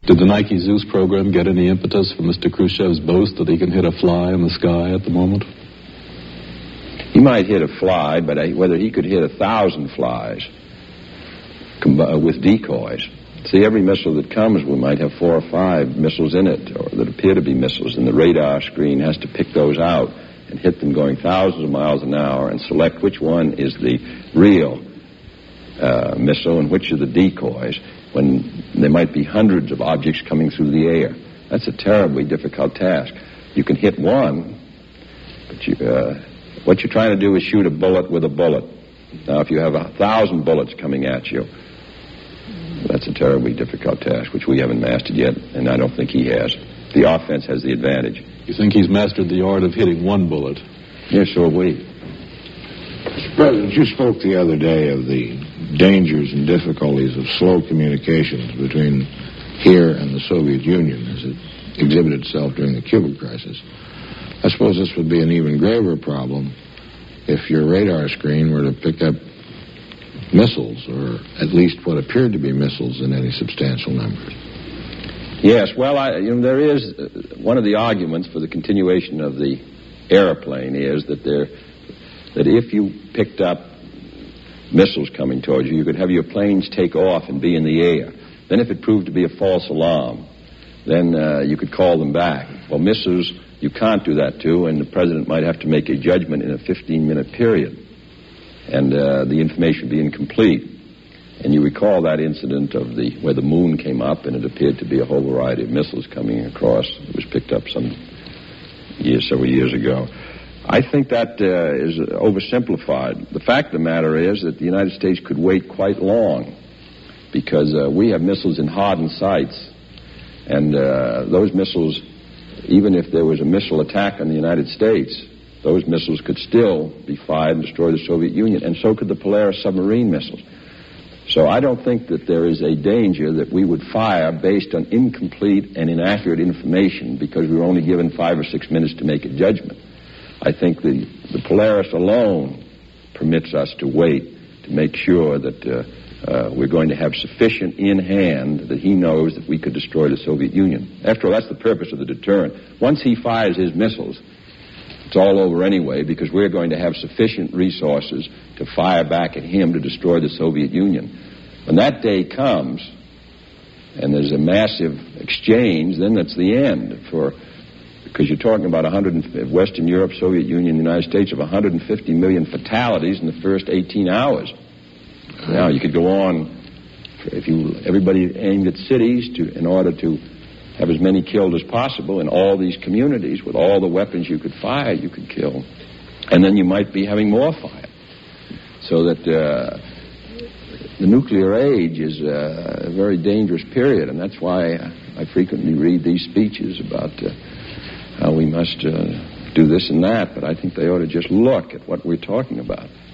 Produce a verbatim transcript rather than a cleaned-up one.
Did the Nike Zeus program get any impetus from Mister Khrushchev's boast that he can hit a fly in the sky at the moment? He might hit a fly, but whether he could hit a thousand flies with decoys. See, every missile that comes, we might have four or five missiles in it, or that appear to be missiles, and the radar screen has to pick those out and hit them going thousands of miles an hour and select which one is the real uh, missile and which are the decoys, when there might be hundreds of objects coming through the air. That's a terribly difficult task. You can hit one, but you, uh, what you're trying to do is shoot a bullet with a bullet. Now, if you have a thousand bullets coming at you, that's a terribly difficult task, which we haven't mastered yet, and I don't think he has. The offense has the advantage. You think he's mastered the art of hitting one bullet? Yes, so have we. Mister President, you spoke the other day of the dangers and difficulties of slow communications between here and the Soviet Union as it exhibited itself during the Cuban crisis. I suppose this would be an even graver problem if your radar screen were to pick up missiles, or at least what appeared to be missiles in any substantial numbers. Yes, well, I, you know, there is uh, one of the arguments for the continuation of the airplane is that there, that if you picked up missiles coming towards you, you could have your planes take off and be in the air. Then if it proved to be a false alarm, then uh, you could call them back. Well, missiles, you can't do that to, and the president might have to make a judgment in a fifteen-minute period, and uh, the information would be incomplete. And you recall that incident of the where the moon came up and it appeared to be a whole variety of missiles coming across. It was picked up some years, several years ago. I think that uh, is oversimplified. The fact of the matter is that the United States could wait quite long because uh, we have missiles in hardened sites, and uh, those missiles, even if there was a missile attack on the United States, those missiles could still be fired and destroy the Soviet Union, and so could the Polaris submarine missiles. So I don't think that there is a danger that we would fire based on incomplete and inaccurate information because we were only given five or six minutes to make a judgment. I think the, the Polaris alone permits us to wait to make sure that uh, uh, we're going to have sufficient in hand that he knows that we could destroy the Soviet Union. After all, that's the purpose of the deterrent. Once he fires his missiles, it's all over anyway because we're going to have sufficient resources to fire back at him to destroy the Soviet Union. When that day comes and there's a massive exchange, then that's the end for, because you're talking about one hundred, Western Europe, Soviet Union, United States, of one hundred fifty million fatalities in the first eighteen hours. Now, you could go on, if you, everybody aimed at cities to, in order to have as many killed as possible in all these communities with all the weapons you could fire, you could kill. And then you might be having more fire. So that uh, the nuclear age is uh, a very dangerous period, and that's why I frequently read these speeches about uh, how we must uh, do this and that, but I think they ought to just look at what we're talking about.